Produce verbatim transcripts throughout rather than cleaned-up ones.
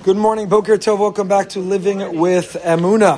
Good morning, Boker Tov. Welcome back to Living with Emunah,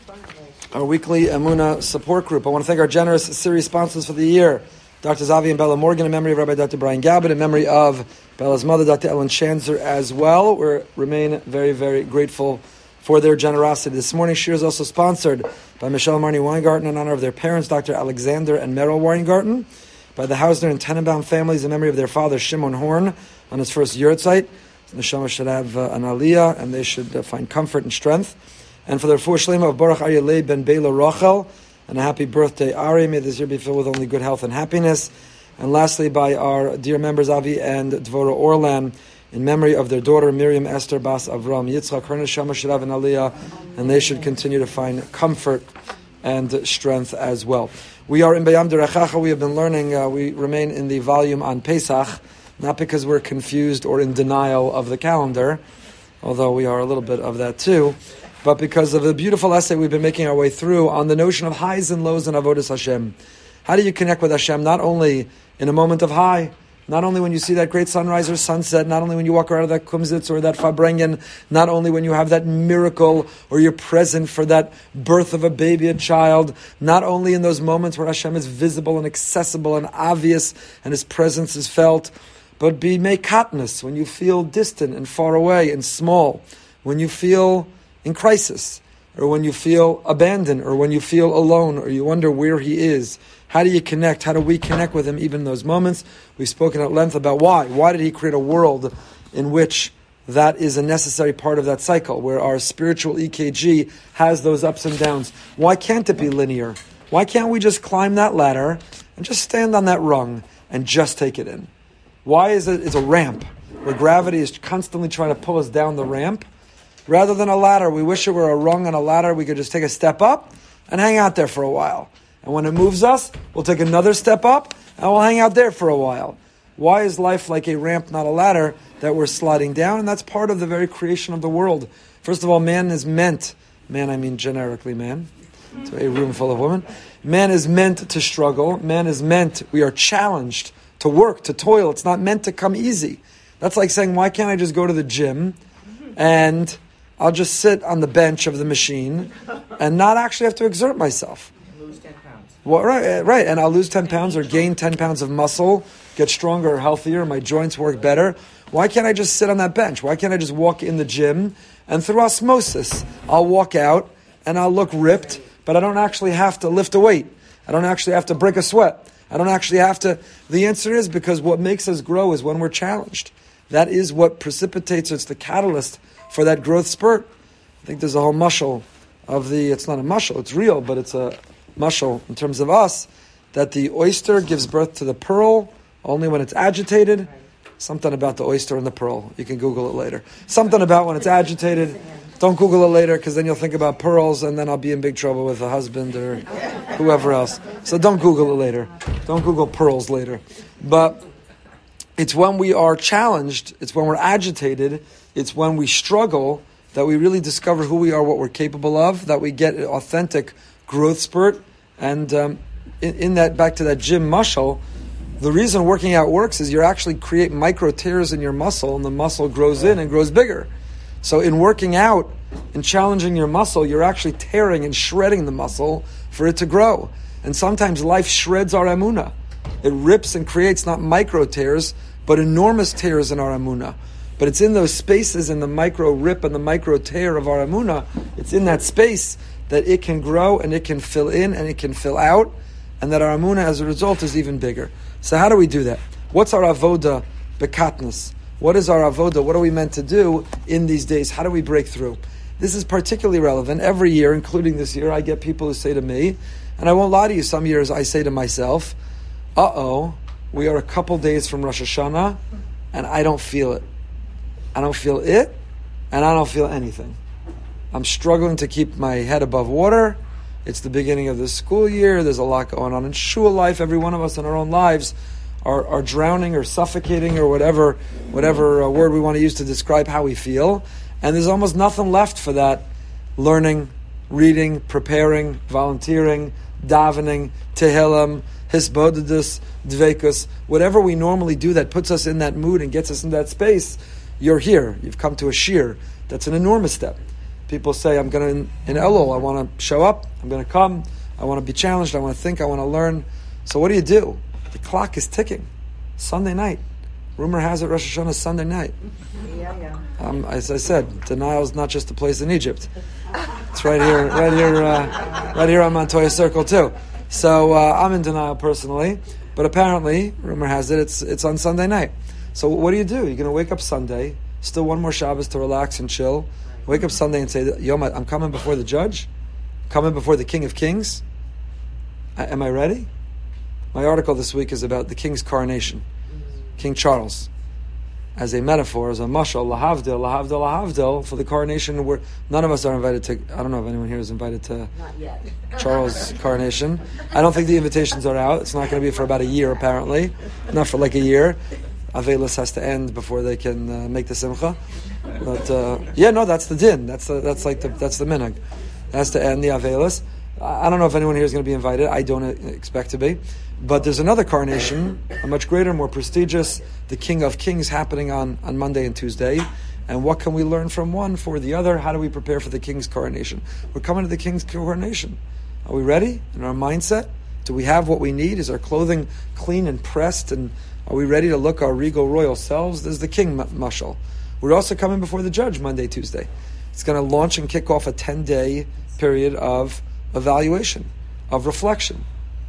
our weekly Emunah support group. I want to thank our generous series sponsors for the year, Doctor Zavi and Bella Morgan, in memory of Rabbi Doctor Brian Gabbard, in memory of Bella's mother, Doctor Ellen Shanzer, as well. We remain very, very grateful for their generosity. This morning, Shir is also sponsored by Michelle and Marnie Weingarten in honor of their parents, Doctor Alexander and Merrill Weingarten, by the Hausner and Tenenbaum families in memory of their father, Shimon Horn, on his first yurtzeit. The Neshama should have uh, an aliyah, and they should uh, find comfort and strength. And for the refuah shlema of Baruch Aryeh Leib ben Bela Rachel, and a happy birthday, Ari. May this year be filled with only good health and happiness. And lastly, by our dear members, Avi and Dvorah Orlan, in memory of their daughter, Miriam Esther Bas Avram Yitzchak. Her Neshama should have an aliyah, and they should continue to find comfort and strength as well. We are in Bayam Derechacha. We have been learning, uh, we remain in the volume on Pesach, not because we're confused or in denial of the calendar, although we are a little bit of that too, but because of the beautiful essay we've been making our way through on the notion of highs and lows in Avodas Hashem. How do you connect with Hashem, not only in a moment of high, not only when you see that great sunrise or sunset, not only when you walk around that kumzitz or that fabrengen, not only when you have that miracle or you're present for that birth of a baby, a child, not only in those moments where Hashem is visible and accessible and obvious and His presence is felt, but be mekatnus, when you feel distant and far away and small, when you feel in crisis, or when you feel abandoned, or when you feel alone, or you wonder where He is. How do you connect? How do we connect with Him even in those moments? We've spoken at length about why. Why did He create a world in which that is a necessary part of that cycle, where our spiritual E K G has those ups and downs? Why can't it be linear? Why can't we just climb that ladder and just stand on that rung and just take it in? Why is it it's a ramp where gravity is constantly trying to pull us down the ramp rather than a ladder? We wish it were a rung on a ladder. We could just take a step up and hang out there for a while. And when it moves us, we'll take another step up and we'll hang out there for a while. Why is life like a ramp, not a ladder, that we're sliding down? And that's part of the very creation of the world. First of all, man is meant, man I mean generically man, it's a room full of women. Man is meant to struggle. Man is meant, we are challenged to work, to toil. It's not meant to come easy. That's like saying, why can't I just go to the gym and I'll just sit on the bench of the machine and not actually have to exert myself? Lose ten pounds. Well, right, right. And I'll lose ten pounds or gain ten pounds of muscle, get stronger or healthier, my joints work better. Why can't I just sit on that bench? Why can't I just walk in the gym and through osmosis, I'll walk out and I'll look ripped, but I don't actually have to lift a weight. I don't actually have to break a sweat. I don't actually have to. The answer is because what makes us grow is when we're challenged. That is what precipitates, it's the catalyst for that growth spurt. I think there's a whole mushal of the, it's not a mushal, it's real, but it's a mushal in terms of us, that the oyster gives birth to the pearl only when it's agitated. Something about the oyster and the pearl. You can Google it later. Something about when it's agitated. Don't Google it later, because then you'll think about pearls, and then I'll be in big trouble with a husband or whoever else. So don't Google it later. Don't Google pearls later. But it's when we are challenged, it's when we're agitated, it's when we struggle that we really discover who we are, what we're capable of, that we get an authentic growth spurt. And um, in, in that, back to that gym muscle, the reason working out works is you actually create micro tears in your muscle, and the muscle grows in and grows bigger. So in working out, in challenging your muscle, you're actually tearing and shredding the muscle for it to grow. And sometimes life shreds our emunah. It rips and creates not micro tears, but enormous tears in our emunah. But it's in those spaces, in the micro rip and the micro tear of our emunah, it's in that space that it can grow and it can fill in and it can fill out, and that our emunah as a result is even bigger. So how do we do that? What's our avoda bekatnus? What is our avoda? What are we meant to do in these days? How do we break through? This is particularly relevant. Every year, including this year, I get people who say to me, and I won't lie to you, some years I say to myself, uh-oh, we are a couple days from Rosh Hashanah, and I don't feel it. I don't feel it, and I don't feel anything. I'm struggling to keep my head above water. It's the beginning of the school year. There's a lot going on in shul life. Every one of us in our own lives Are, are drowning or suffocating or whatever whatever uh, word we want to use to describe how we feel. And there's almost nothing left for that learning, reading, preparing, volunteering, davening, tehillim, hisbodedus, dvekus, whatever we normally do that puts us in that mood and gets us in that space. You're here. You've come to a shir. That's an enormous step. People say, I'm going to, in Elul, I want to show up, I'm going to come, I want to be challenged, I want to think, I want to learn. So what do you do? The clock is ticking. Sunday night. Rumor has it Rosh Hashanah is Sunday night. Yeah, yeah. Um, as I said, denial is not just a place in Egypt. It's right here, right here, uh, right here on Montoya Circle too. So uh, I'm in denial personally, but apparently, rumor has it, it's it's on Sunday night. So what do you do? You're going to wake up Sunday, still one more Shabbos to relax and chill. Wake up Sunday and say, Yom, I'm coming before the judge, coming before the King of Kings. I, am I ready? My article this week is about the King's coronation, King Charles, as a metaphor, as a mashal, lahavdil, lahavdil, lahavdil, for the coronation where none of us are invited to. I don't know if anyone here is invited to Not yet. Charles' coronation. I don't think the invitations are out. It's not going to be for about a year, apparently. Not for like a year. Avelis has to end before they can uh, make the simcha. But uh, yeah, no, that's the din. That's the, that's like the that's the minhag. It has to end the Avelis. I don't know if anyone here is going to be invited. I don't expect to be. But there's another coronation, a much greater, more prestigious, the King of Kings, happening on, on Monday and Tuesday. And what can we learn from one for the other? How do we prepare for the King's coronation? We're coming to the King's coronation. Are we ready in our mindset? Do we have what we need? Is our clothing clean and pressed? And are we ready to look our regal royal selves? There's the King mashal. We're also coming before the judge Monday, Tuesday. It's going to launch and kick off a ten-day period of evaluation, of reflection.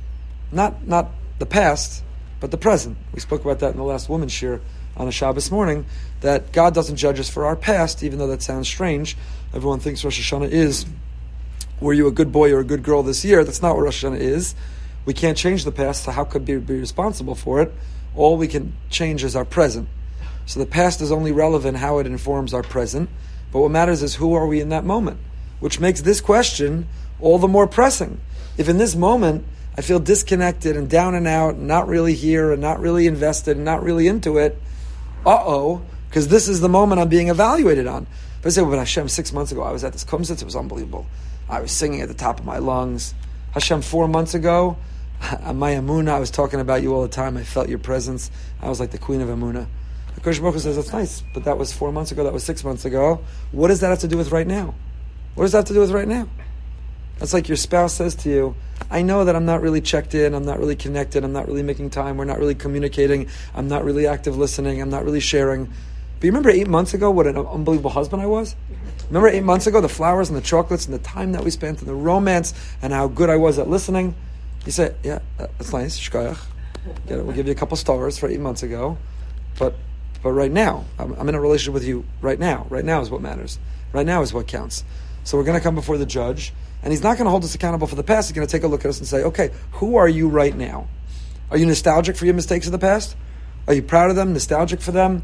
Not not the past, but the present. We spoke about that in the last Women's Shir on a Shabbos morning, that God doesn't judge us for our past, even though that sounds strange. Everyone thinks Rosh Hashanah is, were you a good boy or a good girl this year? That's not what Rosh Hashanah is. We can't change the past, so how could we be responsible for it? All we can change is our present. So the past is only relevant how it informs our present, but what matters is who are we in that moment, which makes this question all the more pressing. If in this moment I feel disconnected and down and out, and not really here, and not really invested, and not really into it, uh-oh, because this is the moment I'm being evaluated on. But I say, well, but Hashem, six months ago, I was at this kumsitz, it was unbelievable. I was singing at the top of my lungs. Hashem, four months ago, my Emunah, I was talking about you all the time, I felt your presence, I was like the queen of Emunah. The Kodesh Baruch Hu says, that's nice, but that was four months ago, that was six months ago. What does that have to do with right now? What does that have to do with right now? That's like your spouse says to you, I know that I'm not really checked in, I'm not really connected, I'm not really making time, we're not really communicating, I'm not really active listening, I'm not really sharing. But you remember eight months ago what an unbelievable husband I was? Remember eight months ago, the flowers and the chocolates and the time that we spent and the romance and how good I was at listening? You say, yeah, that's nice, shkoyach. We'll give you a couple stars for eight months ago. But but right now, I'm, I'm in a relationship with you right now. Right now is what matters. Right now is what counts. So we're going to come before the judge, and he's not going to hold us accountable for the past. He's going to take a look at us and say, okay, who are you right now? Are you nostalgic for your mistakes of the past? Are you proud of them, nostalgic for them?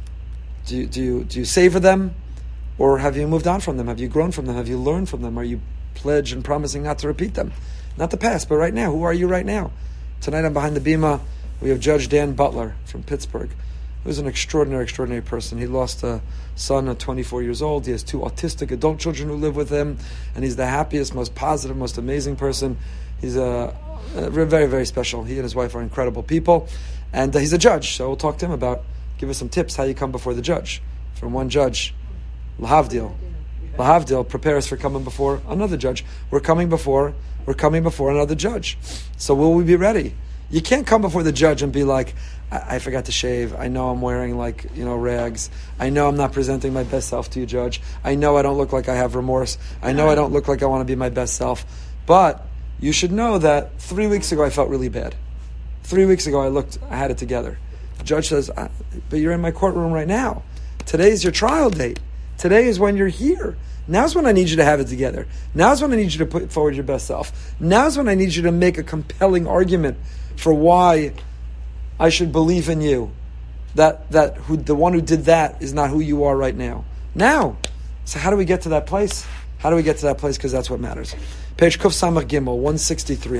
Do you, do you, do you savor them? Or have you moved on from them? Have you grown from them? Have you learned from them? Are you pledged and promising not to repeat them? Not the past, but right now. Who are you right now? Tonight I'm behind the bima. We have Judge Dan Butler from Pittsburgh, who's an extraordinary, extraordinary person. He lost a son at twenty-four years old. He has two autistic adult children who live with him, and he's the happiest, most positive, most amazing person. He's a, a very, very special. He and his wife are incredible people, and uh, he's a judge. So we'll talk to him about, give us some tips how you come before the judge. From one judge, lahavdil, lahavdil, prepare us for coming before another judge. We're coming before, we're coming before another judge. So will we be ready? You can't come before the judge and be like, I, I forgot to shave. I know I'm wearing like, you know, rags. I know I'm not presenting my best self to you, Judge. I know I don't look like I have remorse. I know I don't look like I want to be my best self. But you should know that three weeks ago I felt really bad. Three weeks ago I looked, I had it together. The judge says, but you're in my courtroom right now. Today's your trial date. Today is when you're here. Now's when I need you to have it together. Now's when I need you to put forward your best self. Now's when I need you to make a compelling argument for why I should believe in you. That that who the one who did that is not who you are right now. Now. So how do we get to that place? How do we get to that place? Because that's what matters. Page Kuf Samach Gimel, one sixty-three.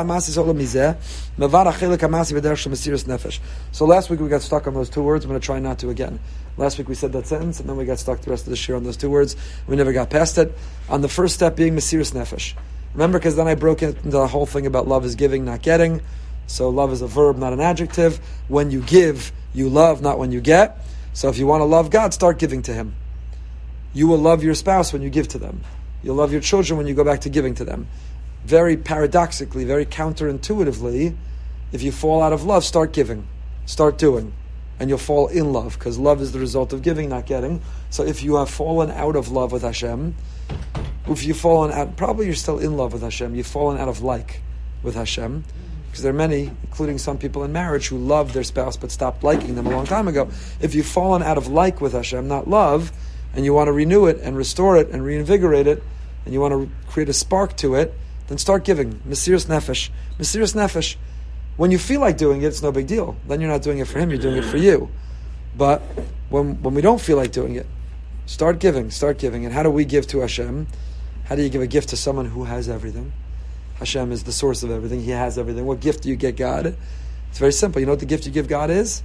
So last week we got stuck on those two words. I'm going to try not to again. Last week we said that sentence, and then we got stuck the rest of the shir on those two words. We never got past it. On the first step being Mesiras Nefesh. Remember, because then I broke into the whole thing about love is giving, not getting. So love is a verb, not an adjective. When you give, you love, not when you get. So if you want to love God, start giving to Him. You will love your spouse when you give to them. You'll love your children when you go back to giving to them. Very paradoxically, very counterintuitively, if you fall out of love, start giving. Start doing. And you'll fall in love, because love is the result of giving, not getting. So if you have fallen out of love with Hashem, if you've fallen out, probably you're still in love with Hashem, you've fallen out of like with Hashem, because there are many, including some people in marriage, who love their spouse but stopped liking them a long time ago. If you've fallen out of like with Hashem, not love, and you want to renew it and restore it and reinvigorate it, and you want to create a spark to it, then start giving. Mesiras nefesh. Mesiras nefesh. When you feel like doing it, it's no big deal. Then you're not doing it for him, you're doing it for you. But when when we don't feel like doing it, start giving, start giving. And how do we give to Hashem? How do you give a gift to someone who has everything? Hashem is the source of everything. He has everything. What gift do you get God? It's very simple. You know what the gift you give God is?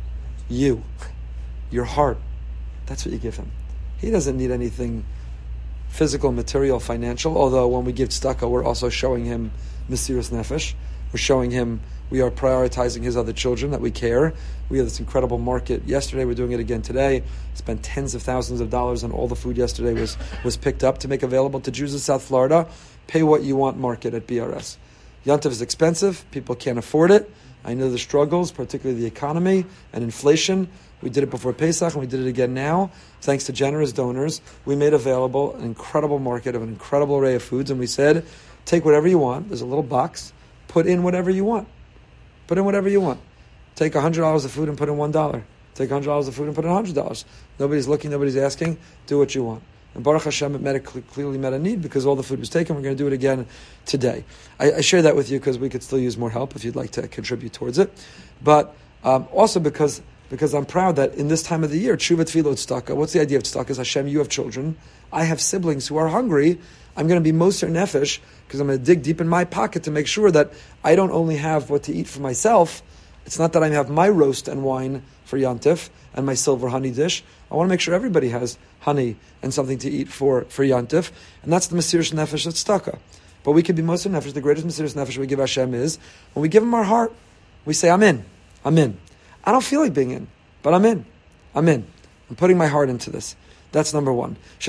You. Your heart. That's what you give him. He doesn't need anything physical, material, financial, although when we give tzedakah, we're also showing him mesiras nefesh. We're showing him we are prioritizing his other children, that we care. We have this incredible market. Yesterday, we're doing it again today. Spent tens of thousands of dollars on all the food yesterday was, was picked up to make available to Jews in South Florida. Pay what you want market at B R S. Yontif is expensive. People can't afford it. I know the struggles, particularly the economy and inflation. We did it before Pesach, and we did it again now. Thanks to generous donors, we made available an incredible market of an incredible array of foods, and we said, take whatever you want. There's a little box. Put in whatever you want. Put in whatever you want. Take one hundred dollars of food and put in one dollar. Take one hundred dollars of food and put in one hundred dollars. Nobody's looking, nobody's asking. Do what you want. And Baruch Hashem, it met a, clearly met a need because all the food was taken. We're going to do it again today. I, I share that with you because we could still use more help if you'd like to contribute towards it. But um, also because because I'm proud that in this time of the year, Tshuva Tefillah Tzedakah, what's the idea of Tzedakah? Is Hashem, you have children. I have siblings who are hungry. I'm going to be moser nefesh because I'm going to dig deep in my pocket to make sure that I don't only have what to eat for myself. It's not that I have my roast and wine for Yontif and my silver honey dish. I want to make sure everybody has honey and something to eat for, for Yontif. And that's the mesiras nefesh tzedakah. But we can be moser nefesh. The greatest mesiras nefesh we give Hashem is when we give him our heart. We say, I'm in. I'm in. I don't feel like being in, but I'm in. I'm in. I'm putting my heart into this. That's number one. I'm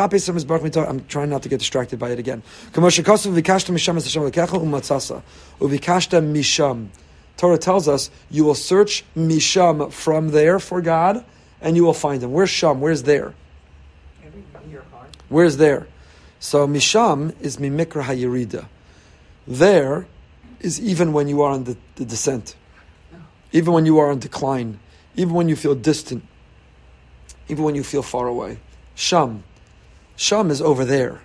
trying not to get distracted by it again. Torah tells us you will search misham from there for God, and you will find him. Where's sham? Where's there? Where's there? So misham is mimikra hayirida. There is even when you are on the, the descent, even when you are on decline, even when you feel distant, even when you feel far away. Sham. Sham is over there.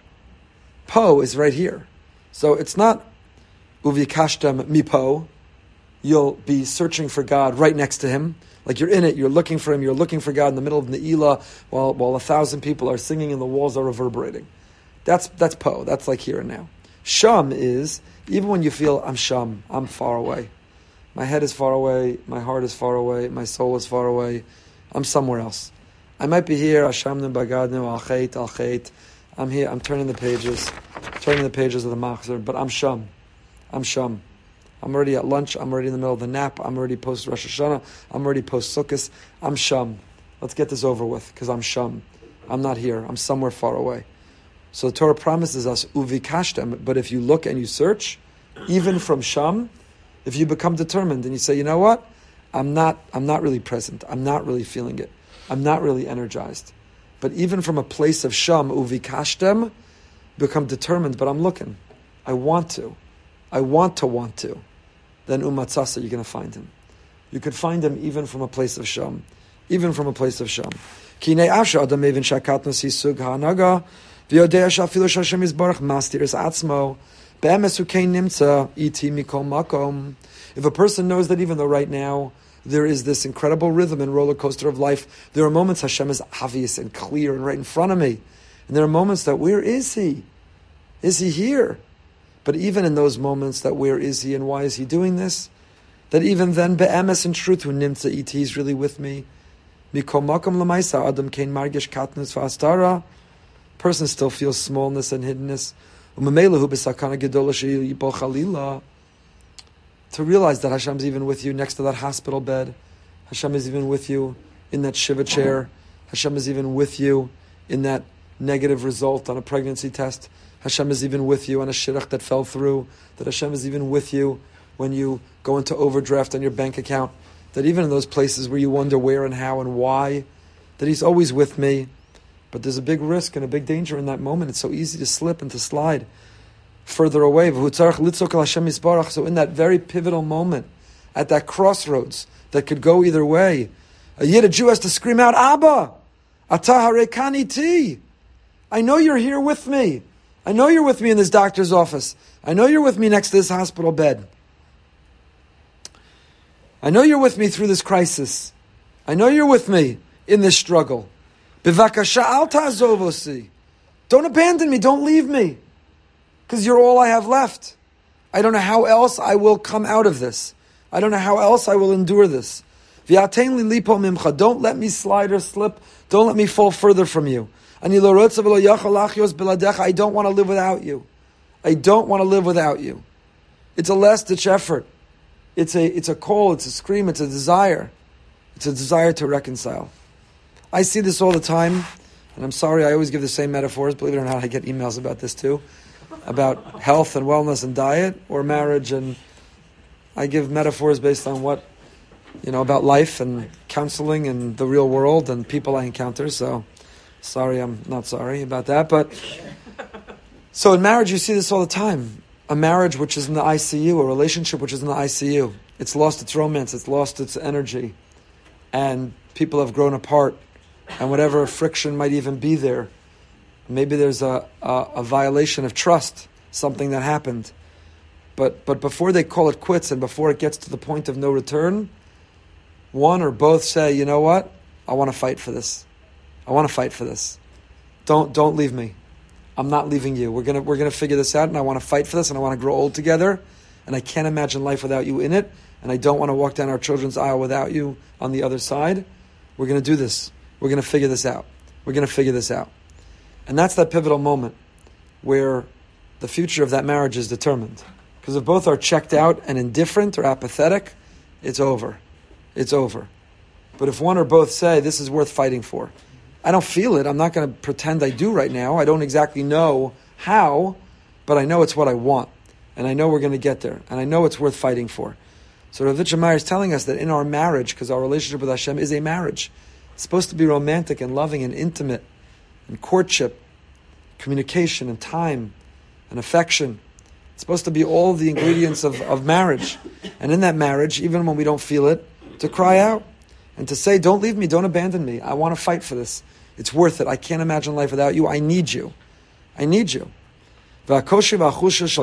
Po is right here. So it's not uvikashtem mipo. You'll be searching for God right next to him. Like you're in it, you're looking for him, you're looking for God in the middle of Ne'ilah while, while a thousand people are singing and the walls are reverberating. That's that's po. That's like here and now. Sham is, even when you feel, I'm sham, I'm far away. My head is far away, my heart is far away, my soul is far away. I'm somewhere else. I might be here, Hashamnim Bagadnim, Al Chait, Al Chait. I'm here, I'm turning the pages, turning the pages of the Machzor, but I'm sham. I'm sham. I'm already at lunch, I'm already in the middle of the nap, I'm already post Rosh Hashanah, I'm already post Sukkot. I'm sham. Let's get this over with, because I'm sham. I'm not here, I'm somewhere far away. So the Torah promises us, uvikashtem, but if you look and you search, even from sham, if you become determined and you say, you know what, I'm not, I'm not really present, I'm not really feeling it, I'm not really energized. But even from a place of sham, uvikashtem, become determined, but I'm looking. I want to. I want to want to. Then umatzasa, you're going to find him. You could find him even from a place of sham. Even from a place of sham. Kinei asha adam evin shakatnos hisug ha'anaga v'yodea shafilu shashem yizbarach mastiris atzmo be'emes ukein nimtza iti mikol makom. If a person knows that even though right now there is this incredible rhythm and roller coaster of life, there are moments Hashem is obvious and clear and right in front of me. And there are moments that, where is he? Is he here? But even in those moments that where is he and why is he doing this? That even then, be'emes in truth, who nimtza iti, he's really with me. Mikol makom lamaisa adam kein margish katnus v'astara. Person still feels smallness and hiddenness. U'memela hu b'sakana gedola she'yipol chalila. To realize that Hashem's even with you next to that hospital bed. Hashem is even with you in that shiva chair. Hashem is even with you in that negative result on a pregnancy test. Hashem is even with you on a shidduch that fell through. That Hashem is even with you when you go into overdraft on your bank account. That even in those places where you wonder where and how and why, that He's always with me. But there's a big risk and a big danger in that moment. It's so easy to slip and to slide further away. So in that very pivotal moment, at that crossroads that could go either way, a Yid, a Jew, has to scream out, Abba, Ata harekani ti. I know you're here with me. I know you're with me in this doctor's office. I know you're with me next to this hospital bed. I know you're with me through this crisis. I know you're with me in this struggle. Bivakasha al ta'azov osi. Don't abandon me. Don't leave me. Because you're all I have left. I don't know how else I will come out of this. I don't know how else I will endure this. V'yatein li lipo mimcha. Don't let me slide or slip. Don't let me fall further from you. Ani lo rotza v'lo yachal lachyos beladecha. I don't want to live without you. I don't want to live without you. It's a last-ditch effort. It's a, it's a call, it's a scream, it's a desire. It's a desire to reconcile. I see this all the time, and I'm sorry, I always give the same metaphors. Believe it or not, I get emails about this too, about health and wellness and diet, or marriage, and I give metaphors based on what, you know, about life and counseling and the real world and people I encounter, so sorry, I'm not sorry about that, but so in marriage you see this all the time. A marriage which is in the I C U, a relationship which is in the I C U. It's lost its romance, it's lost its energy. And people have grown apart. And whatever friction might even be there, maybe there's a, a, a violation of trust, something that happened. But but before they call it quits and before it gets to the point of no return, one or both say, you know what? I want to fight for this. I want to fight for this. Don't don't leave me. I'm not leaving you. We're gonna we're gonna figure this out, and I want to fight for this, and I want to grow old together, and I can't imagine life without you in it, and I don't want to walk down our children's aisle without you on the other side. We're gonna do this. We're gonna figure this out. We're gonna figure this out. And that's that pivotal moment where the future of that marriage is determined. Because if both are checked out and indifferent or apathetic, it's over. It's over. But if one or both say, this is worth fighting for, I don't feel it. I'm not going to pretend I do right now. I don't exactly know how, but I know it's what I want. And I know we're going to get there. And I know it's worth fighting for. So Rav Vichar Meyer is telling us that in our marriage, because our relationship with Hashem is a marriage, it's supposed to be romantic and loving and intimate and courtship, communication and time and affection. It's supposed to be all the ingredients of, of marriage. And in that marriage, even when we don't feel it, to cry out and to say, don't leave me, don't abandon me. I want to fight for this. It's worth it. I can't imagine life without you. I need you. I need you. Says Rav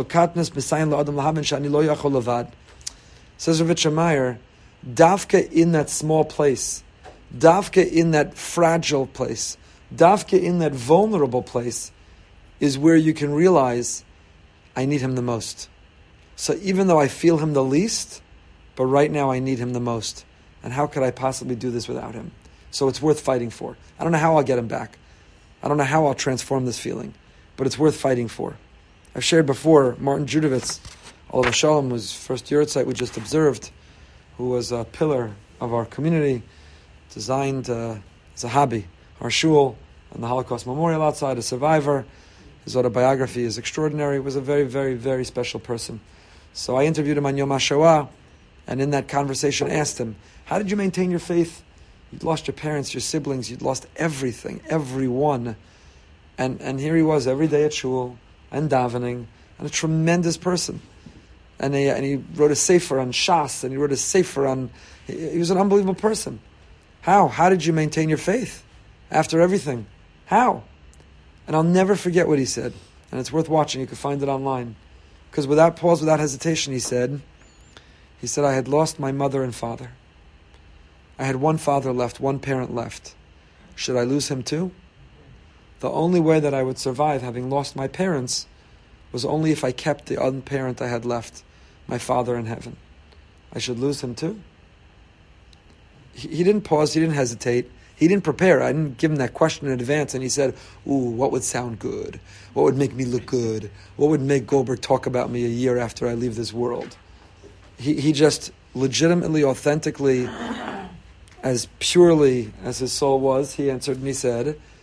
Vichar Meyer, Davka in that small place, Davka in that fragile place, Davka in that vulnerable place is where you can realize I need him the most. So even though I feel him the least, but right now I need him the most. And how could I possibly do this without him? So it's worth fighting for. I don't know how I'll get him back. I don't know how I'll transform this feeling, but it's worth fighting for. I've shared before, Martin Judovitz, Olav Shalom, was first Yurtzeit we just observed, who was a pillar of our community, designed uh, as a hobby, our shul, and the Holocaust Memorial outside, a survivor. His autobiography is extraordinary. He was a very, very, very special person. So I interviewed him on Yom HaShoah, and in that conversation asked him, how did you maintain your faith? You'd lost your parents, your siblings, you'd lost everything, everyone. And and here he was every day at shul and davening, and a tremendous person. And he, and he wrote a sefer on Shas, and he wrote a sefer on... He, he was an unbelievable person. How? How did you maintain your faith after everything? How? And I'll never forget what he said. And it's worth watching. You can find it online. Because without pause, without hesitation, he said, he said, I had lost my mother and father. I had one father left, one parent left. Should I lose him too? The only way that I would survive having lost my parents was only if I kept the one parent I had left, my father in heaven. I should lose him too? He, he didn't pause, he didn't hesitate. He didn't prepare. I didn't give him that question in advance, and he said, ooh, what would sound good? What would make me look good? What would make Goldberg talk about me a year after I leave this world? He he just legitimately, authentically, as purely as his soul was, he answered and he said,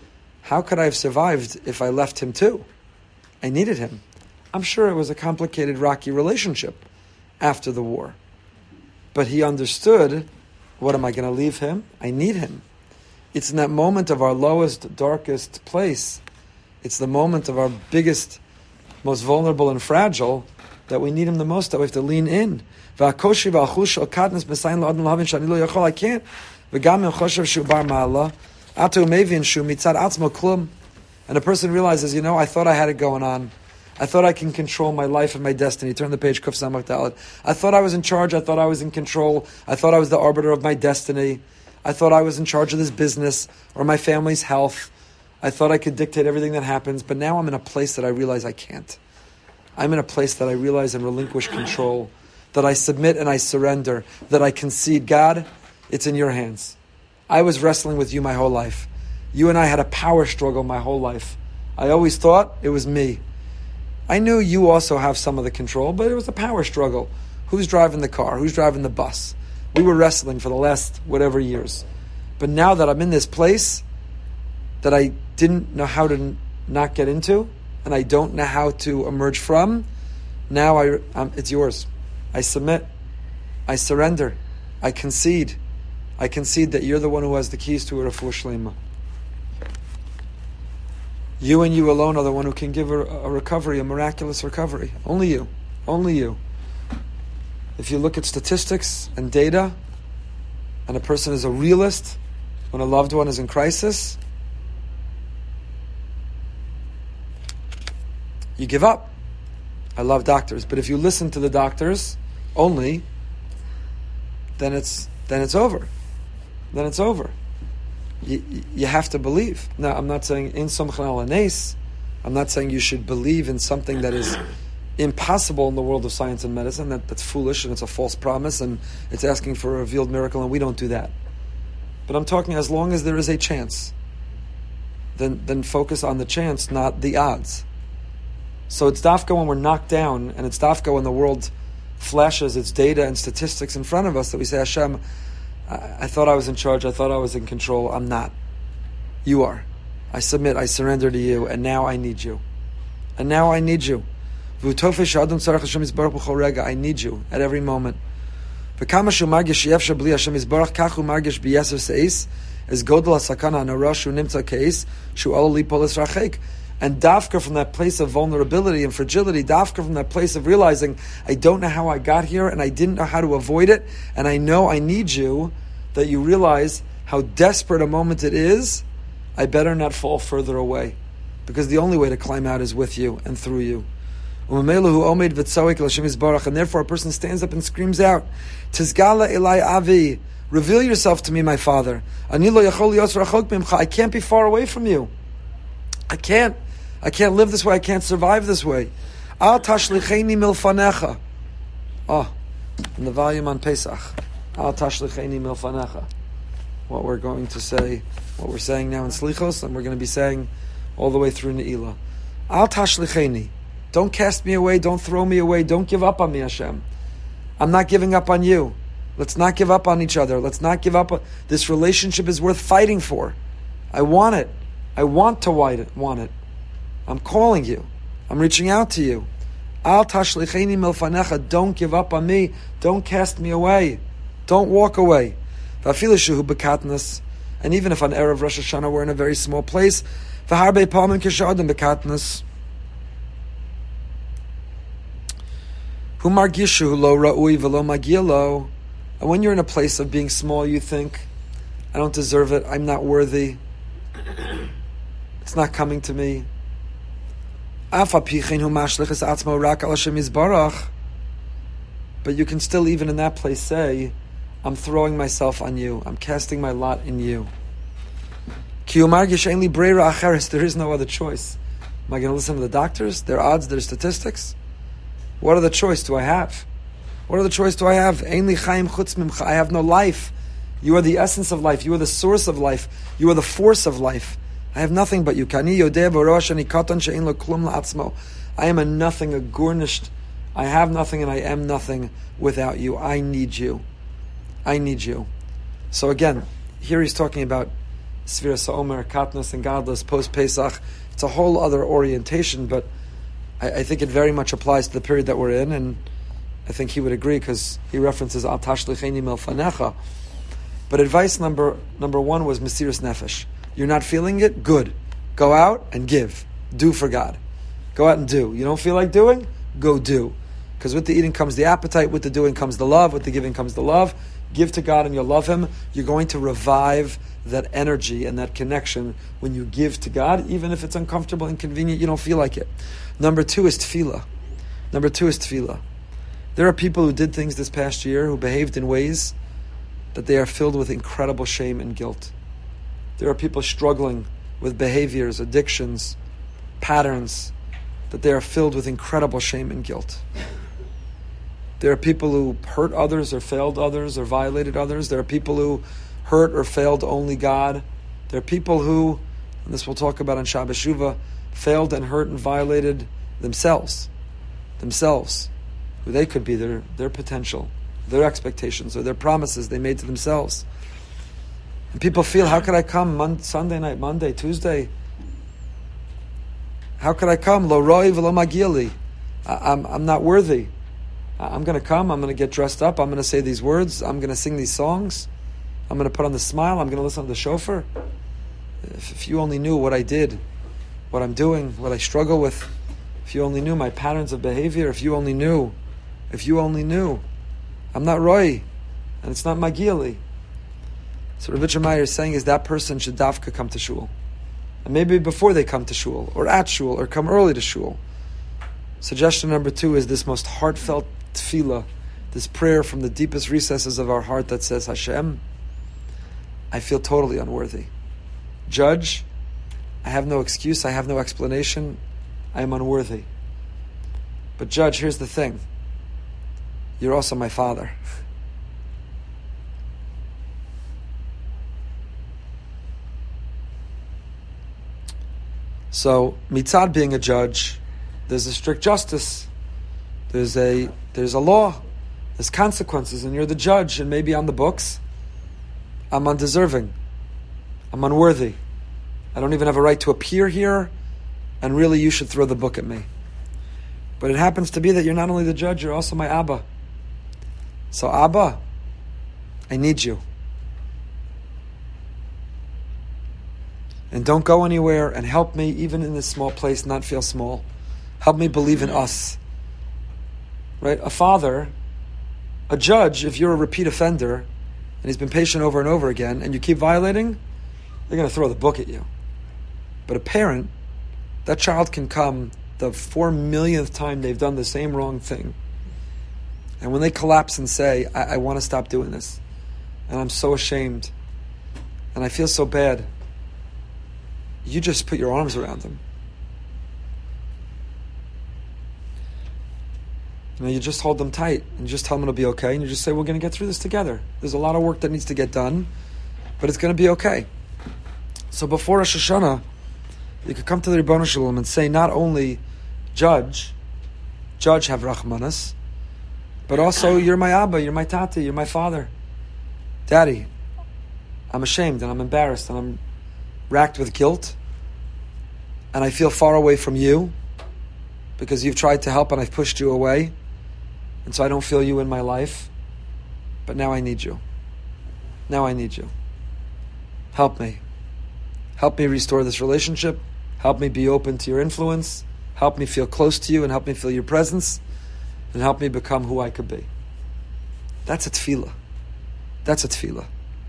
how could I have survived if I left him too? I needed him. I'm sure it was a complicated, rocky relationship after the war. But he understood, what am I going to leave him? I need him. It's in that moment of our lowest, darkest place, it's the moment of our biggest, most vulnerable and fragile, that we need him the most, that we have to lean in. I can't. And a person realizes, you know, I thought I had it going on. I thought I can control my life and my destiny. Turn the page, Kuf Samach Dalet. I thought I was in charge. I thought I was in control. I thought I was the arbiter of my destiny. I thought I was in charge of this business or my family's health. I thought I could dictate everything that happens. But now I'm in a place that I realize I can't. I'm in a place that I realize and relinquish control, that I submit and I surrender, that I concede. God, it's in your hands. I was wrestling with you my whole life. You and I had a power struggle my whole life. I always thought it was me. I knew you also have some of the control, but it was a power struggle. Who's driving the car? Who's driving the bus? We were wrestling for the last whatever years. But now that I'm in this place that I didn't know how to n- not get into, and I don't know how to emerge from, now I, um, it's yours. I submit. I surrender. I concede. I concede that you're the one who has the keys to a refuah shlema. You and you alone are the one who can give a, a recovery, a miraculous recovery. Only you. Only you. If you look at statistics and data, and a person is a realist, when a loved one is in crisis, you give up. I love doctors, but if you listen to the doctors only, then it's then it's over. Then it's over. You, you have to believe. Now, I'm not saying in somchan al hanes. I'm not saying you should believe in something that is impossible in the world of science and medicine. That, that's foolish and it's a false promise and it's asking for a revealed miracle, and we don't do that. But I'm talking as long as there is a chance, then then focus on the chance, not the odds. So it's dafka when we're knocked down, and it's dafka when the world flashes its data and statistics in front of us, that we say, Hashem, I, I thought I was in charge, I thought I was in control. I'm not. You are. I submit, I surrender to you, and now I need you. And now I need you. I need you at every moment. And dafka from that place of vulnerability and fragility, dafka from that place of realizing I don't know how I got here and I didn't know how to avoid it, and I know I need you, that you realize how desperate a moment it is, I better not fall further away, because the only way to climb out is with you and through you. And therefore a person stands up and screams out, Tizgala Elai Avi, reveal yourself to me, my Father. I can't be far away from you. I can't. I can't live this way. I can't survive this way. Al tashlicheni milfanecha. Oh, in the volume on Pesach. Al tashlicheni milfanecha. What we're going to say, what we're saying now in Slichos, and we're going to be saying all the way through Ne'ilah. Al tashlicheni. Don't cast me away. Don't throw me away. Don't give up on me, Hashem. I'm not giving up on you. Let's not give up on each other. Let's not give up. On... This relationship is worth fighting for. I want it. I want to want it. I'm calling you. I'm reaching out to you. Al tashlicheni milfanecha. Don't give up on me. Don't cast me away. Don't walk away. V'afilu shehu bekatnas. And even if on Erev Rosh Hashanah we're in a very small place, v'harbe palmin k'sha'adam bekatnas. Hu margishu lo ra'ui v'lo magia lo. And when you're in a place of being small, you think, I don't deserve it. I'm not worthy. It's not coming to me. But you can still, even in that place, say, I'm throwing myself on you. I'm casting my lot in you. There is no other choice. Am I going to listen to the doctors, their odds, their statistics? What other choice do I have? What other choice do I have? I have no life. You are the essence of life. You are the source of life. You are the force of life. I have nothing but you. I am a nothing, a garnished. I have nothing and I am nothing without you. I need you. I need you. So again, here he's talking about Sfira Sa'omer, Katnas and Godless, post-Pesach. It's a whole other orientation, but I, I think it very much applies to the period that we're in, and I think he would agree because he references Al Tashlicheni Milfanecha. But advice number number one was Mesiras Nefesh. You're not feeling it? Good. Go out and give. Do for God. Go out and do. You don't feel like doing? Go do. Because with the eating comes the appetite, with the doing comes the love, with the giving comes the love. Give to God and you'll love Him. You're going to revive that energy and that connection when you give to God, even if it's uncomfortable, inconvenient, you don't feel like it. Number two is tefillah. Number two is tefillah. There are people who did things this past year who behaved in ways that they are filled with incredible shame and guilt. There are people struggling with behaviors, addictions, patterns, that they are filled with incredible shame and guilt. There are people who hurt others or failed others or violated others. There are people who hurt or failed only God. There are people who, and this we'll talk about on Shabbos Shuvah, failed and hurt and violated themselves. Themselves. Who they could be, their, their potential, their expectations, or their promises they made to themselves. And people feel, how could I come Mon- Sunday night, Monday, Tuesday? How could I come? Lo roi v'lo magili. I'm I'm not worthy. I'm going to come. I'm going to get dressed up. I'm going to say these words. I'm going to sing these songs. I'm going to put on the smile. I'm going to listen to the shofar. If, if you only knew what I did, what I'm doing, what I struggle with. If you only knew my patterns of behavior. If you only knew. If you only knew. I'm not roi, and it's not magili. So Rabbi Meir is saying is that person should dafka come to shul. And maybe before they come to shul, or at shul, or come early to shul. Suggestion number two is this most heartfelt tefillah, this prayer from the deepest recesses of our heart that says, Hashem, I feel totally unworthy. Judge, I have no excuse, I have no explanation, I am unworthy. But Judge, here's the thing. You're also my Father. So, mitzad being a judge, there's a strict justice. There's a there's a law. There's consequences, and you're the judge, and maybe on the books, I'm undeserving. I'm unworthy. I don't even have a right to appear here, and really you should throw the book at me. But it happens to be that you're not only the judge, you're also my Abba. So Abba, I need you. And don't go anywhere, and help me, even in this small place, not feel small. Help me believe in us. Right? A father, a judge, if you're a repeat offender, and he's been patient over and over again, and you keep violating, they're going to throw the book at you. But a parent, that child can come the four millionth time they've done the same wrong thing. And when they collapse and say, I, I want to stop doing this, and I'm so ashamed, and I feel so bad, you just put your arms around them. You know, you just hold them tight and you just tell them it'll be okay, and you just say, we're going to get through this together. There's a lot of work that needs to get done, but it's going to be okay. So before Rosh Hashanah, you could come to the Ribono Shel Olam and say, not only judge, judge have Rachmanas, but also you're my Abba, you're my Tati, you're my father. Daddy, I'm ashamed and I'm embarrassed and I'm racked with guilt, and I feel far away from you because you've tried to help and I've pushed you away, and so I don't feel you in my life, but now I need you. Now I need you. Help me. Help me restore this relationship. Help me be open to your influence. Help me feel close to you and help me feel your presence, and help me become who I could be. That's a tefillah. That's a tefillah.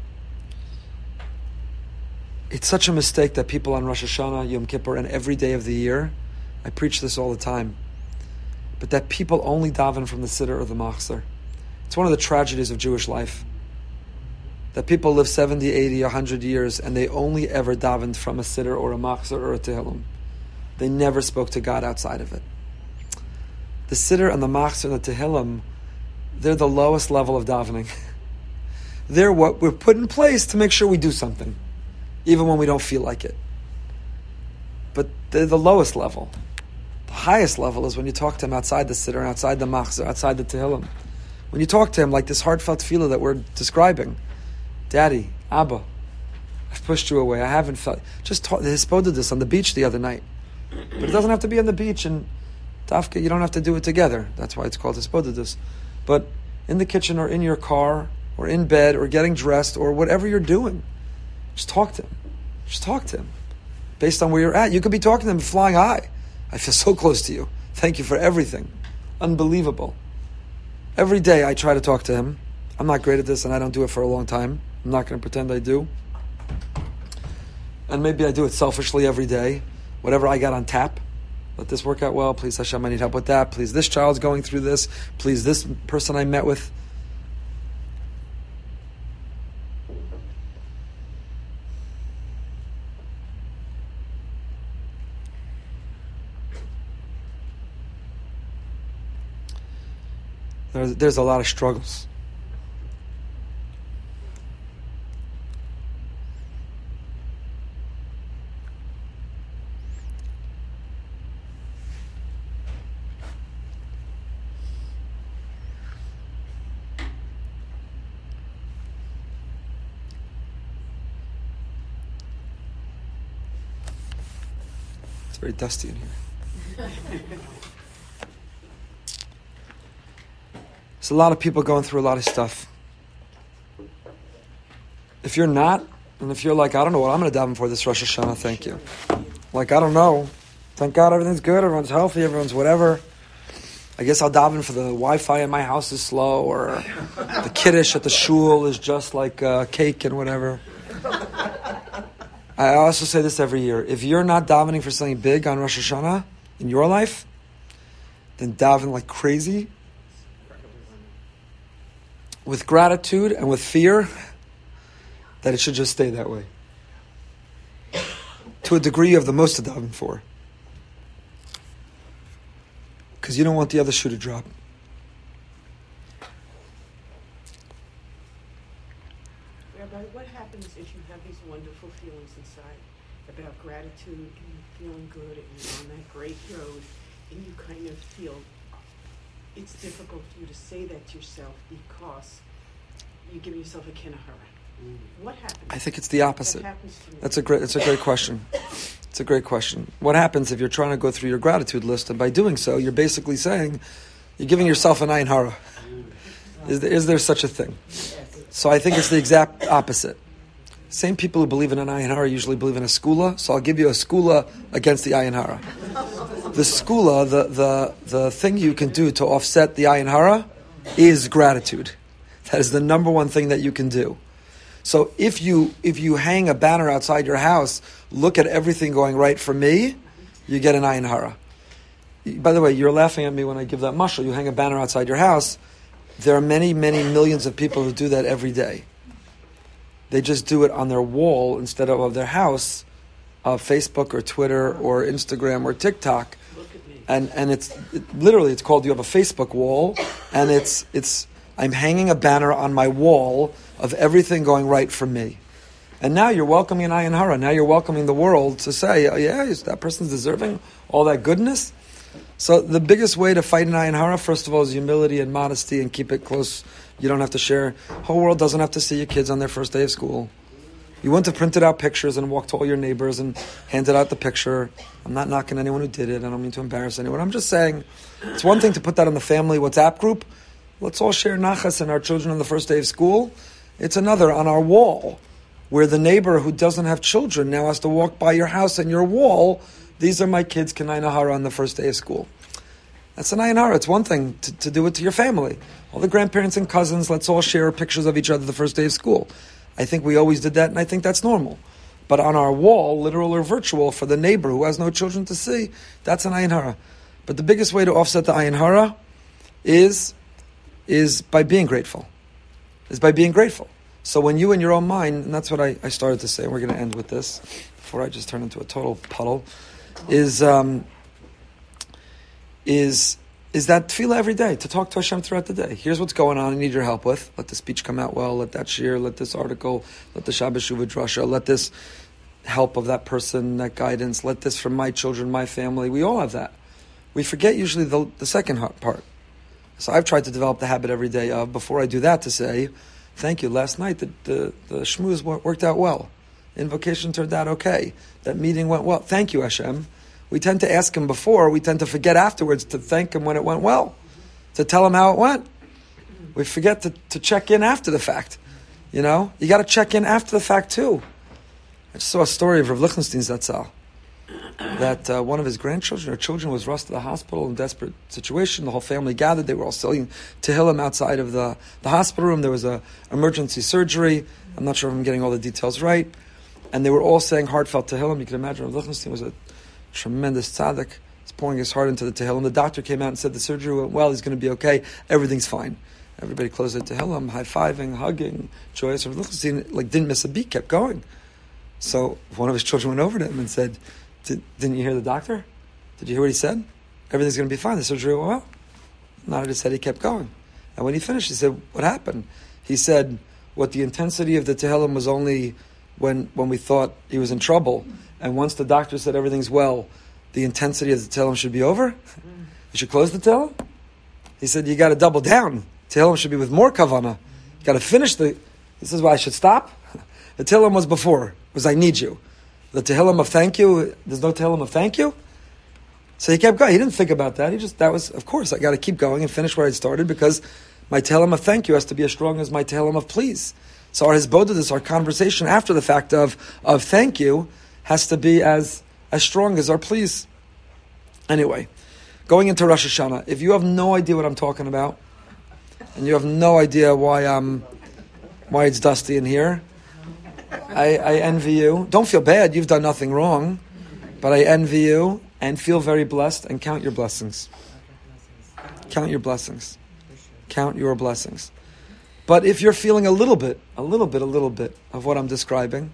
It's such a mistake that people on Rosh Hashanah, Yom Kippur, and every day of the year, I preach this all the time, but that people only daven from the Siddur or the Machzor. It's one of the tragedies of Jewish life. That people live seventy, eighty, one hundred years, and they only ever davened from a Siddur or a Machzor or a Tehillim. They never spoke to God outside of it. The Siddur and the Machzor and the Tehillim, they're the lowest level of davening. They're what we're put in place to make sure we do something, even when we don't feel like it. But they're the lowest level. The highest level is when you talk to him outside the Siddur, outside the Machzor, outside the Tehillim. When you talk to him like this heartfelt tefillah that we're describing, Daddy, Abba, I I've pushed you away. I haven't felt. Just talk, they spoke this on the beach the other night. But it doesn't have to be on the beach, and Tafka, you don't have to do it together. That's why it's called Hisbodedus. But in the kitchen or in your car or in bed or getting dressed or whatever you're doing, just talk to him. Just talk to him. Based on where you're at. You could be talking to him flying high. I feel so close to you. Thank you for everything. Unbelievable. Every day I try to talk to him. I'm not great at this and I don't do it for a long time. I'm not going to pretend I do. And maybe I do it selfishly every day. Whatever I got on tap. Let this work out well. Please, Hashem, I need help with that. Please, this child's going through this. Please, this person I met with. There's, there's a lot of struggles. It's very dusty in here. There's a lot of people going through a lot of stuff. If you're not, and if you're like, I don't know what I'm going to daven for this Rosh Hashanah, thank you. Like, I don't know. Thank God everything's good, everyone's healthy, everyone's whatever. I guess I'll daven for the Wi-Fi in my house is slow, or the kiddush at the shul is just like uh, cake and whatever. I also say this every year. If you're not davening for something big on Rosh Hashanah in your life, then daven like crazy, with gratitude and with fear, that it should just stay that way. To a degree you have the most to daven for. Because you don't want the other shoe to drop. Rabbi, what happens if you have these wonderful feelings inside about gratitude and feeling good and you're on that great road and you kind of feel it's difficult for you to say that to yourself because you give yourself a kinahara? What happens? I think it's the opposite. What happens to me? That's a great. It's a great question. It's a great question. What happens if you're trying to go through your gratitude list, and by doing so, you're basically saying you're giving yourself an ayin hara? Is there, is there such a thing? So I think it's the exact opposite. Same people who believe in an ayin hara usually believe in a skula. So I'll give you a skula against the ayin hara. The skula, the the the thing you can do to offset the ayin hara, is gratitude. That is the number one thing that you can do. So if you if you hang a banner outside your house, look at everything going right for me, you get an ayin hara. By the way, you're laughing at me when I give that mashal. You hang a banner outside your house. There are many, many millions of people who do that every day. They just do it on their wall instead of of their house, uh, Facebook or Twitter or Instagram or TikTok. And and it's it, literally it's called you have a Facebook wall, and it's it's I'm hanging a banner on my wall of everything going right for me. And now you're welcoming an ayin hara. Now you're welcoming the world to say, oh, yeah, is that person's deserving all that goodness. So the biggest way to fight an ayin hara, first of all, is humility and modesty, and keep it close. You don't have to share. The whole world doesn't have to see your kids on their first day of school. You wouldn't have printed out pictures and walked to all your neighbors and handed out the picture. I'm not knocking anyone who did it. I don't mean to embarrass anyone. I'm just saying, it's one thing to put that on the family WhatsApp group. Let's all share nachas and our children on the first day of school. It's another on our wall, where the neighbor who doesn't have children now has to walk by your house and your wall. These are my kids, Kanai Nahara, on the first day of school. That's an ayin hara. It's one thing to, to do it to your family. All the grandparents and cousins, let's all share pictures of each other the first day of school. I think we always did that, and I think that's normal. But on our wall, literal or virtual, for the neighbor who has no children to see, that's an ayin hara. But the biggest way to offset the ayin hara is, is by being grateful. Is by being grateful. So when you in your own mind, and that's what I, I started to say, and we're going to end with this, before I just turn into a total puddle, is um, is is that tefillah every day, to talk to Hashem throughout the day. Here's what's going on I need your help with. Let the speech come out well, let that shir, let this article, let the Shabbos Shuvah Drasha, let this help of that person, that guidance, let this from my children, my family. We all have that. We forget usually the, the second part. So I've tried to develop the habit every day of, before I do that, to say, thank you, last night the, the, the shmooze worked out well. Invocation turned out okay. That meeting went well. Thank you, Hashem. We tend to ask him before. We tend to forget afterwards to thank him when it went well, to tell him how it went. We forget to, to check in after the fact. You know, you got to check in after the fact too. I just saw a story of Rav Lichtenstein's Zatzal, that uh, one of his grandchildren or children was rushed to the hospital in a desperate situation. The whole family gathered. They were all selling Tehillim outside of the, the hospital room. There was a emergency surgery. I'm not sure if I'm getting all the details right. And they were all saying heartfelt Tehillim. You can imagine Rav Lichtenstein was a tremendous tzaddik. He's pouring his heart into the Tehillim. The doctor came out and said the surgery went well. He's going to be okay. Everything's fine. Everybody closed their Tehillim, high-fiving, hugging, joyous. Rav Lichtenstein like, didn't miss a beat, kept going. So one of his children went over to him and said, Did, didn't you hear the doctor? Did you hear what he said? Everything's going to be fine. The surgery went well. Nodded his head, he kept going. And when he finished, he said, what happened? He said, what the intensity of the Tehillim was only when, when we thought he was in trouble. And once the doctor said everything's well, the intensity of the Tehillim should be over. You should close the Tehillim. He said, you got to double down. Tehillim should be with more kavanah. You got to finish the... This is why I should stop. The Tehillim was before. It was I need you. The Tehillim of thank you, there's no Tehillim of thank you? So he kept going. He didn't think about that. He just, that was, of course, I got to keep going and finish where I started because my Tehillim of thank you has to be as strong as my Tehillim of please. So our Hizbodedus, our conversation after the fact of, of thank you, has to be as, as strong as our please. Anyway, going into Rosh Hashanah, if you have no idea what I'm talking about, and you have no idea why I'm, why it's dusty in here, I, I envy you. Don't feel bad. You've done nothing wrong. But I envy you and feel very blessed and count your blessings. Count your blessings. Count your blessings. But if you're feeling a little bit, a little bit, a little bit of what I'm describing,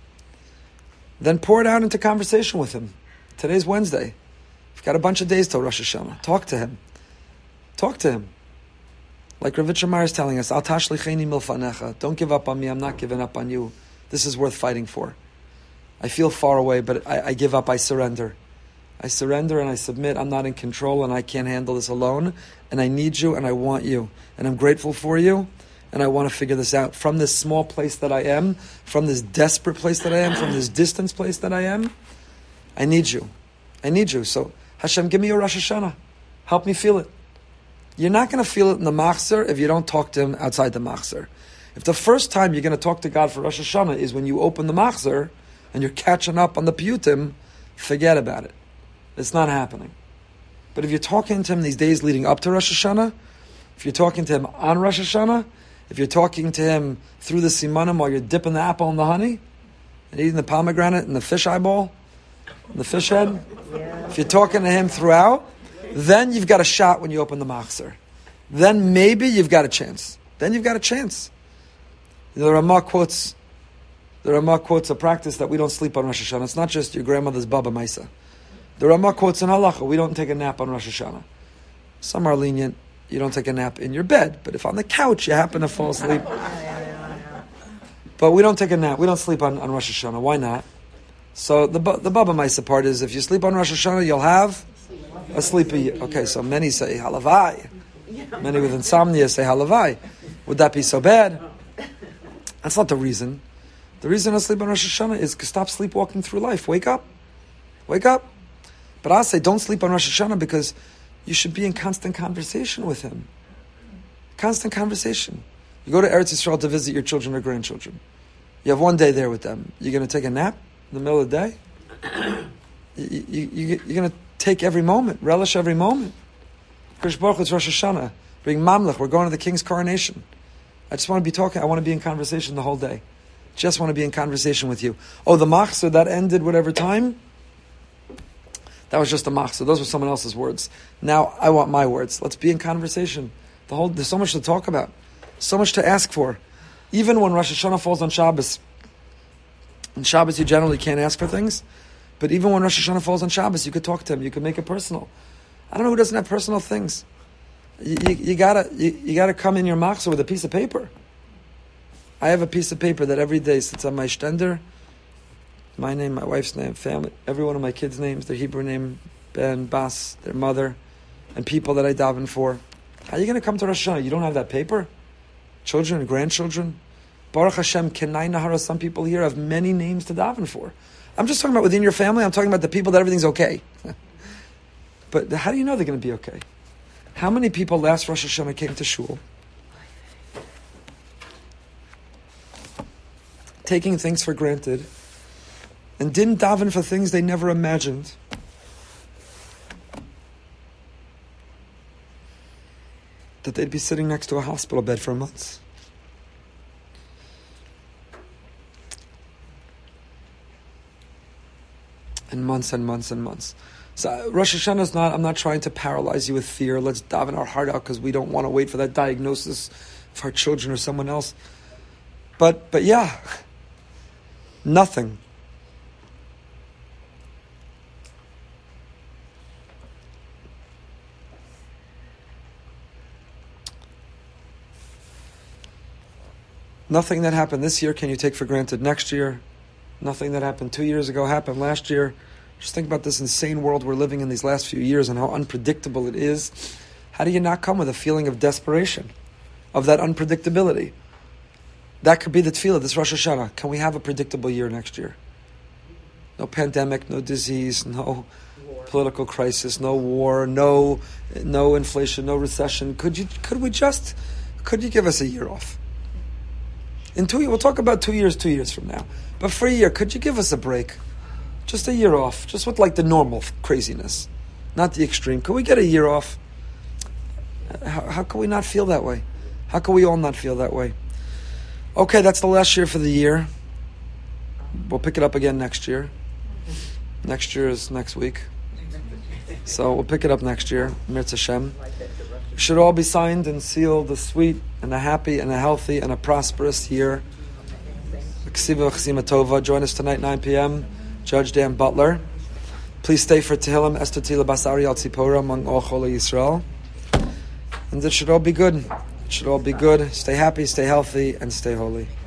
then pour it out into conversation with him. Today's Wednesday. You've got a bunch of days till Rosh Hashanah. Talk to him. Talk to him. Like Rav Itcher is telling us, Al tashlicheni milfanecha. Don't give up on me. I'm not giving up on you. This is worth fighting for. I feel far away, but I, I give up. I surrender. I surrender and I submit. I'm not in control and I can't handle this alone. And I need you and I want you. And I'm grateful for you. And I want to figure this out. From this small place that I am, from this desperate place that I am, from this distance place that I am, I need you. I need you. So, Hashem, give me your Rosh Hashanah. Help me feel it. You're not going to feel it in the machzor if you don't talk to him outside the machzor. If the first time you're going to talk to God for Rosh Hashanah is when you open the machzor and you're catching up on the piyutim, forget about it. It's not happening. But if you're talking to him these days leading up to Rosh Hashanah, if you're talking to him on Rosh Hashanah, if you're talking to him through the simanim while you're dipping the apple in the honey and eating the pomegranate and the fish eyeball and the fish head, yeah. If you're talking to him throughout, then you've got a shot when you open the machzor. Then maybe you've got a chance. Then you've got a chance. The Ramah quotes, the Ramah quotes a practice that we don't sleep on Rosh Hashanah. It's not just your grandmother's Baba Maisa. The Ramah quotes in Halacha, we don't take a nap on Rosh Hashanah. Some are lenient. You don't take a nap in your bed, but if on the couch you happen to fall asleep. But we don't take a nap. We don't sleep on, on Rosh Hashanah. Why not? So the the Baba Maisa part is if you sleep on Rosh Hashanah, you'll have a sleepy. Okay, so many say halavai. Many with insomnia say halavai. Would that be so bad? That's not the reason. The reason I sleep on Rosh Hashanah is to stop sleepwalking through life. Wake up. Wake up. But I'll say don't sleep on Rosh Hashanah because you should be in constant conversation with him. Constant conversation. You go to Eretz Yisrael to visit your children or grandchildren. You have one day there with them. You're going to take a nap in the middle of the day? you, you, you, you're going to take every moment, relish every moment. Krish Baruch, it's Rosh Hashanah. Bring Mamlech. We're going to the king's coronation. I just want to be talking. I want to be in conversation the whole day. Just want to be in conversation with you. Oh, the machzor that ended whatever time? That was just a machzor. Those were someone else's words. Now I want my words. Let's be in conversation. The whole there's so much to talk about, so much to ask for. Even when Rosh Hashanah falls on Shabbos, on Shabbos you generally can't ask for things, but even when Rosh Hashanah falls on Shabbos, you could talk to him. You could make it personal. I don't know who doesn't have personal things. You, you, you gotta you, you gotta come in your machzor with a piece of paper. I have a piece of paper that every day sits on my shtender. My name, my wife's name, family, every one of my kids' names, their Hebrew name, Ben, Bas, their mother, and people that I daven for. How are you going to come to Rosh Hashanah? You don't have that paper? Children and grandchildren? Baruch Hashem, Kenai Nahara, some people here have many names to daven for. I'm just talking about within your family. I'm talking about the people that everything's okay. But how do you know they're going to be okay? How many people last Rosh Hashanah came to shul, taking things for granted, and didn't daven for things they never imagined? That they'd be sitting next to a hospital bed for months. And months and months and months. So Rosh Hashanah is not, I'm not trying to paralyze you with fear. Let's daven our heart out because we don't want to wait for that diagnosis of our children or someone else. But, but yeah, nothing. Nothing that happened this year can you take for granted next year. Nothing that happened two years ago happened last year. Just think about this insane world we're living in these last few years and how unpredictable it is. How do you not come with a feeling of desperation, of that unpredictability? That could be the tefillah this Rosh Hashanah. Can we have a predictable year next year? No pandemic, no disease, no war. Political crisis, no war, no no inflation, no recession. Could you? Could we just? Could you give us a year off? In two years, we'll talk about two years, two years from now. But for a year, could you give us a break? Just a year off, just with like the normal craziness, not the extreme. Could we get a year off? How, how can we not feel that way? How can we all not feel that way? Okay, that's the last year for the year. We'll pick it up again next year. Next year is next week. So we'll pick it up next year. Mirz Hashem. Should all be signed and sealed a sweet and a happy and a healthy and a prosperous year. Ksiva Chesima Tova. Join us tonight, nine p.m. Judge Dan Butler. Please stay for Tehillim Esther Tila Basari Al Tzipora among all Cholei Yisrael. And it should all be good. It should all be good. Stay happy, stay healthy, and stay holy.